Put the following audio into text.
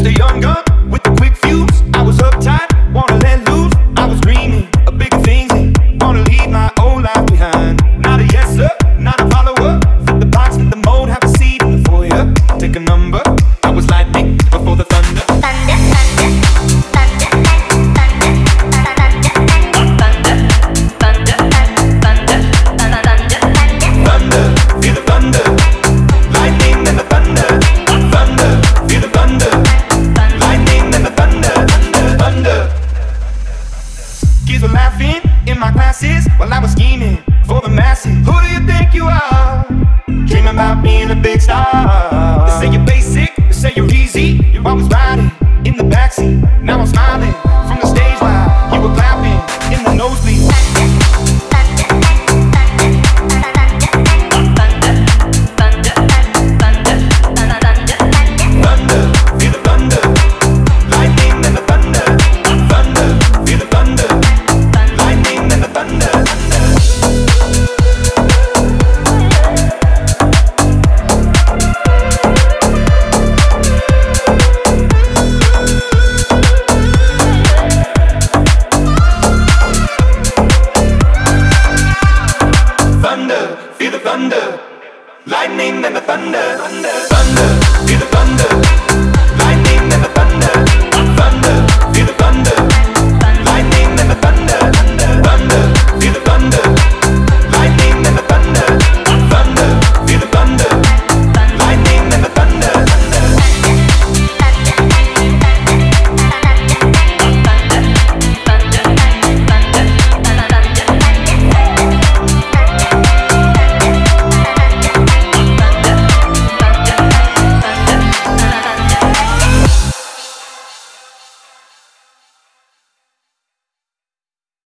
a young gun with a quick fuse. I was uptight, wanna let loose. I was dreaming of bigger things and wanna leave my old life behind. Not a yes sir, not a follower. Fit the box, fit the mold, have a seat in the foyer. Take a number. I was lightning before the thunder. While I was scheming for the masses. Who do you think you are? Dreaming about being a big star. They say you're basic, they say you're easy. You're always riding in the backseat. Now I'm smiling.